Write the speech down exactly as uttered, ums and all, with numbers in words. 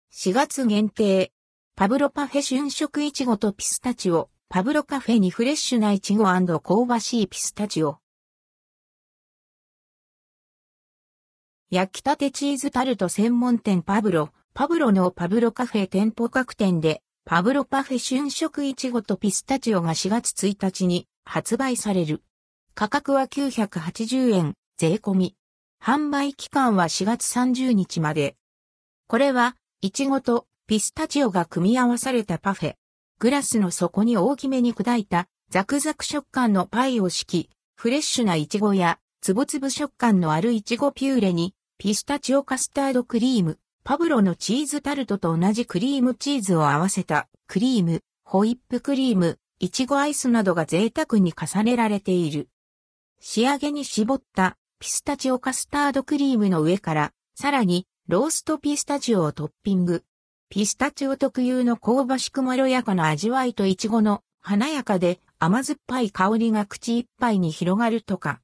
しがつ限定。パブロパフェ春色いちごとピスタチオ。パブロカフェにフレッシュないちご&香ばしいピスタチオ。焼きたてチーズタルト専門店パブロ。パブロのパブロカフェ店舗各店で、パブロパフェ春色いちごとピスタチオがしがつついたちに発売される。価格はきゅうひゃくはちじゅうえん、税込み。販売期間はしがつさんじゅうにちまで。これは、いちごとピスタチオが組み合わされたパフェ。グラスの底に大きめに砕いたザクザク食感のパイを敷き、フレッシュなイチゴやつぶつぶ食感のあるイチゴピューレにピスタチオカスタードクリーム、パブロのチーズタルトと同じクリームチーズを合わせたクリーム、ホイップクリーム、イチゴアイスなどが贅沢に重ねられている。仕上げに絞ったピスタチオカスタードクリームの上からさらにローストピスタチオをトッピング。ピスタチオ特有の香ばしくまろやかな味わいとイチゴの華やかで甘酸っぱい香りが口いっぱいに広がるとか。